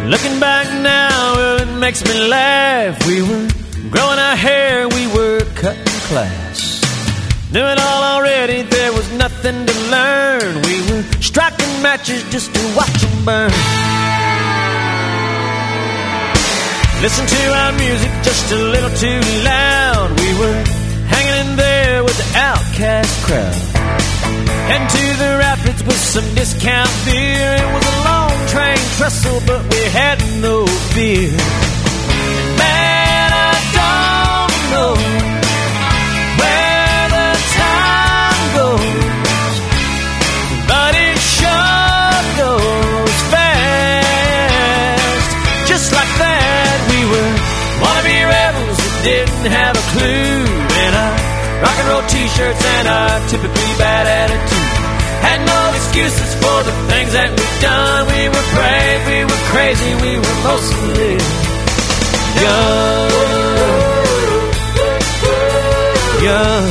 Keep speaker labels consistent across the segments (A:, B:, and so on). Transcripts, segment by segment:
A: Looking back now, well, it makes me laugh. We were growing our hair, we were cutting class. Knew it all already, there was nothing to learn. We were striking matches just to watch them burn. Listen to our music just a little too loud. We were hanging in there with the outcast crowd. Heading to the rapids with some discount beer. It was a long train trestle, but we had no fear. Man, I don't know where the time goes, but it sure goes fast. Just like that, we were wannabe rebels that didn't have a clue. And our rock and roll t-shirts and our typically bad attitude had no excuses for the things that we've done. We were brave, we were crazy, we were mostly young. Young.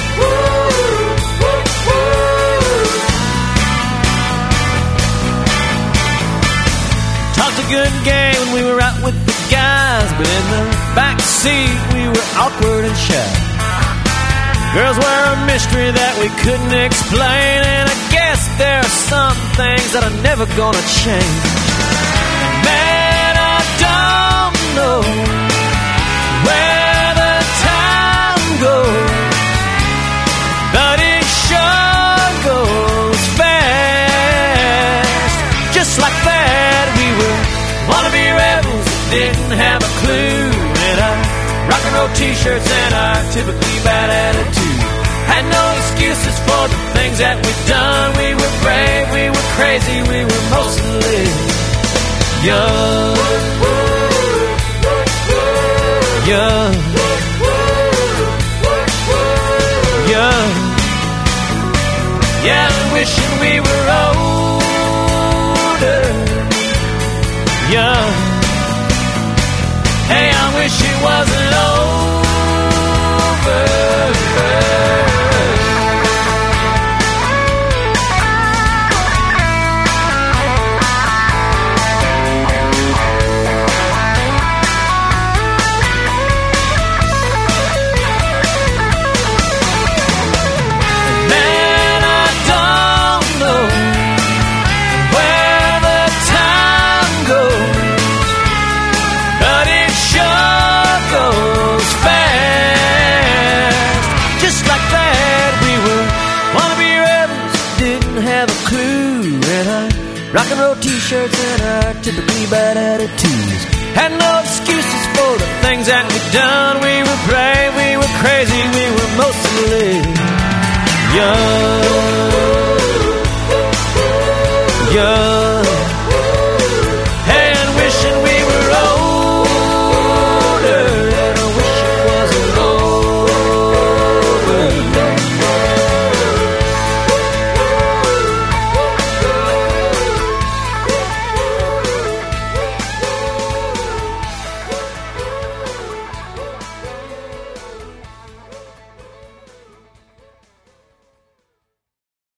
A: Talked a good game when we were out with the guys, but in the back seat we were awkward and shy. Girls were a mystery that we couldn't explain, and I guess there are some things that are never gonna change. Man, I don't know where the time goes, but it sure goes fast. Just like that, we were wannabe rebels that didn't have a clue. And our rock and roll t-shirts and our typically bad attitude had no excuses for the things that we've done. We were brave, we were crazy, we were mostly young. Young. Young. Yeah, I'm wishing we were older. Young. Hey, I wish it wasn't over. Rock and roll t-shirts and our typically bad attitudes had no excuses for the things that we'd done. We were brave, we were crazy, we were mostly young. Young.